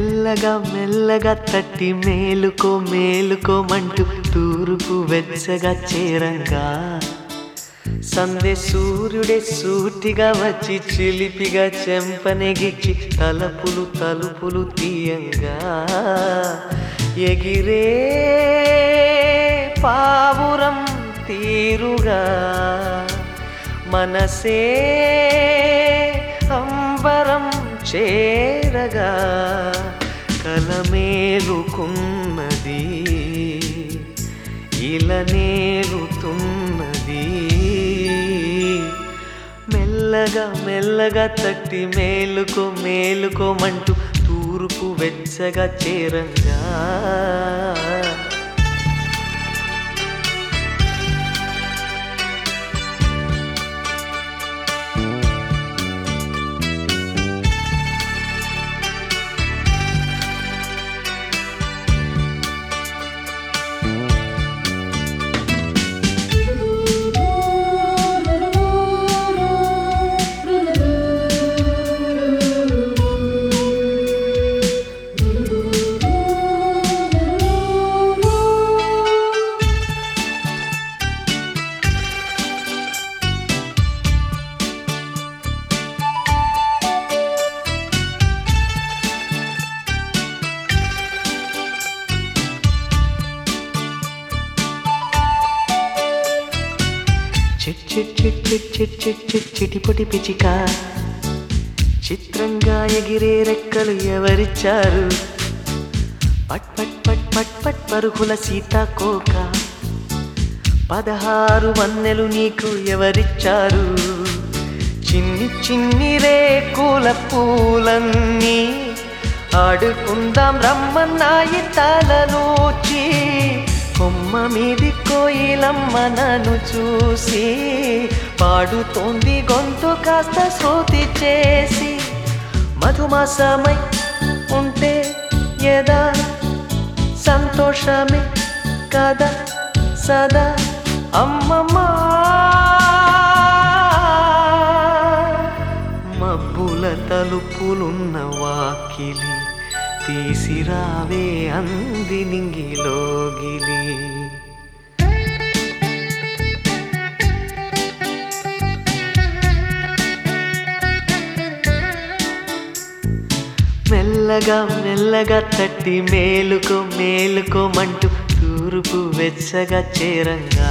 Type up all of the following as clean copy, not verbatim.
మెల్లగా మెల్లగా తట్టి మేలుకో మేలుకోమంటూ తూర్పు వెచ్చగా చేరంగా సందే సూర్యుడే సూటిగా వచ్చి చిలిపిగా చెంపనెగిచ్చి తలుపులు తలుపులు తీయంగా ఎగిరే పావురం తీరుగా మనసే అంబరం చేరగా కలమేలుకున్నది ఇలనేలుతున్నది మెల్లగా మెల్లగా తట్టి మేలుకో మేలుకోమంటూ తూర్పు వెచ్చగా చేరంగా చిటిపొటి పిచిక చిత్రంగా ఎగిరే రెక్కలు ఎవరిచ్చారు పట్ పట్ పట్ పట్ పట్ పరుగుల సీతాకోక 16 వన్నెలు నీకు ఎవరిచ్చారు చిన్ని చిన్ని రేకుల పూలన్నీ ఆడుకుందాం రమ్మన్నాయి తలలోచి కొమ్మ మీది కోయిలమ్మ నన్ను చూసి పాడుతోంది గొంతు కాస్త శృతి చేసి మధుమాసమై ఉంటే ఎదా సంతోషమే కదా సదా అమ్మమ్మా మబ్బుల తలుపులున్న వాకిలి తీసిరావే అంది నింగిలోగిలి మెల్లగా మెల్లగా తట్టి మేలుకో మేలుకోమంటూ తూర్పు వెచ్చగా చేరంగా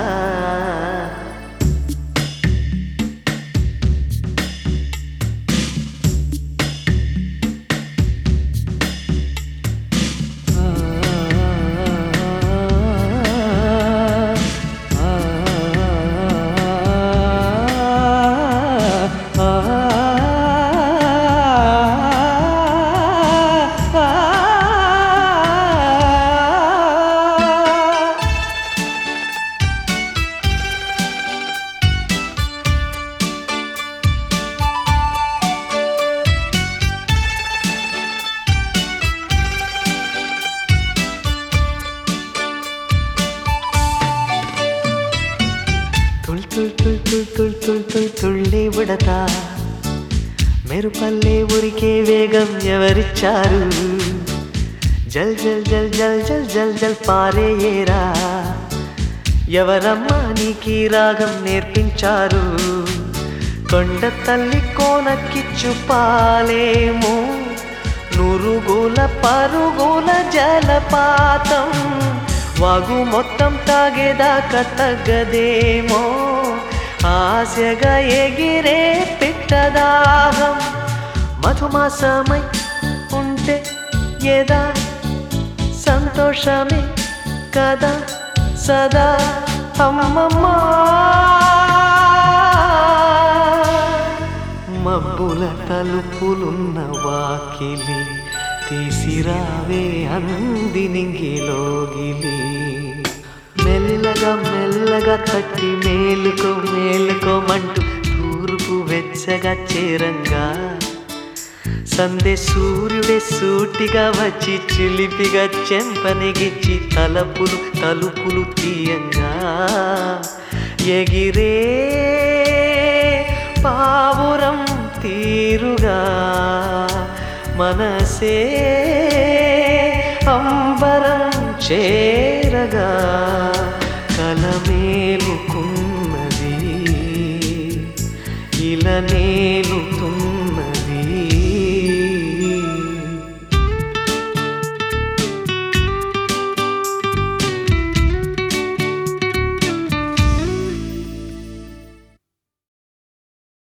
తుళ్ళే ఉడతా మెరుపల్లే ఉరికే వేగం ఎవరిచ్చారు జల్ జల్ జల్ జల్ జల్ జల్ జల్ పారే ఏరా ఎవరమ్మా నీకీ రాగం నేర్పించారు కొండ తల్లి కోనకిచ్చు పాలేమో నురుగుల పరుగుల జలపాతం వాగు మొత్తం తాగేదాకా తగ్గదేమో ఆశగా ఎగిరే పిట్టదాహం మధుమాసమై ఉంటే ఎదా సంతోషమే కదా సదా అమ్మమ్మా మబ్బుల తలుపులున్న వాకిలి తీసిరావే అంది నింగిలోగిలి మెల్లగా మెల్లగా తట్టి మేలుకో మేలుకోమంటూ తూర్పు వెచ్చగా చేరంగా సందే సూర్యుడే సూటిగా వచ్చి చిలిపిగా చెంపనెగిచ్చి తలుపులు తలుపులు తీయంగా ఎగిరే పావురం తీరుగా మనసే చేరగా కలమేలుకున్నది ఇలా నేను